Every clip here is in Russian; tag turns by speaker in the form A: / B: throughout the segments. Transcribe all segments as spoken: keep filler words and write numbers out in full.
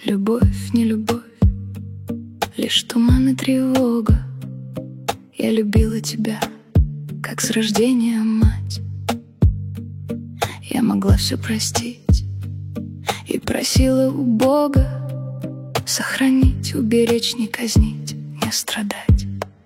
A: Любовь, не любовь, лишь туман и тревога. Я любила тебя, как с рождения мать. Я могла все простить и просила у Бога сохранить, уберечь, не казнить, не страдать.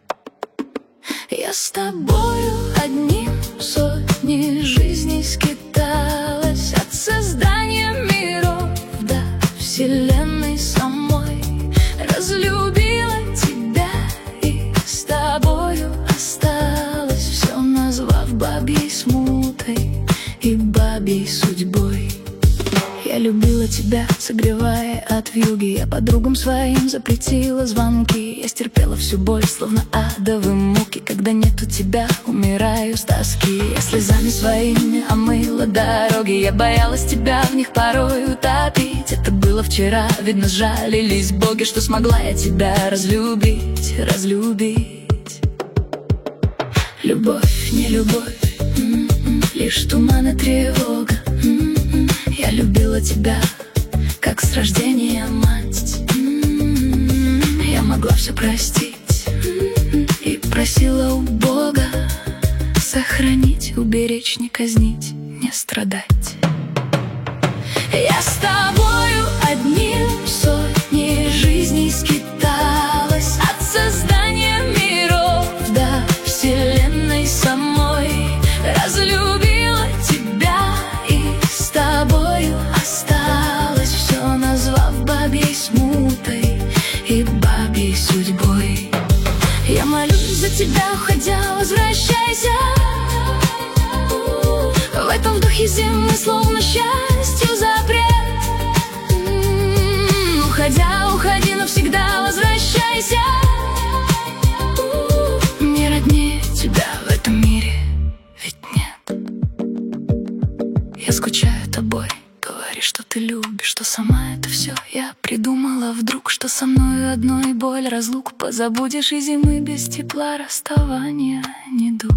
A: Я с тобою одним сотни жизней скиталась, от создания миров до вселенной самой. Разлюбила тебя и с тобою осталась, все назвав бабьей смутой и бабьей судьбой. Я любила тебя, согревая от вьюги. Я подругам своим запретила звонки. Я стерпела всю боль, словно адовые муки. Когда нету тебя, умираю с тоски. Я слезами своими омыла дороги. Я боялась тебя в них порой утопить. Это было вчера, видно, сжалились боги, что смогла я тебя разлюбить, разлюбить. Любовь, не любовь, м-м, лишь туман и тревога. Я любила тебя, как с рождения мать. Я могла все простить и просила у Бога сохранить, уберечь, не казнить, не страдать. Я с тобою одним сотни жизней скиталась, от создания миров до вселенной самой. Разлюбила тебя и с тобою осталась, все назвав бабьей смутой и бабьей судьбой. Я молюсь за тебя, уходя, возвращайся. В этом духе зимы словно счастью запрет. Уходя, уходи навсегда, возвращайся. Не роднее тебя в этом мире ведь нет. Я скучаю тобой, говоришь, что ты любишь, что сама это все я придумала вдруг, что со мной одной боль разлук. Позабудешь и зимы без тепла, расставания недуг.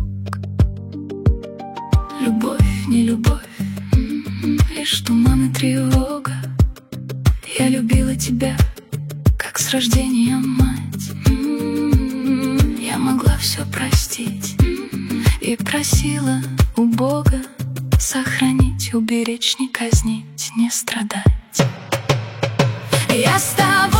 A: Любовь, не любовь, м-м, лишь туман и тревога. Я любила тебя, как с рождения мать. М-м, я могла все простить м-м, и просила у Бога сохранить, уберечь, не казнить, не страдать. Я с тобой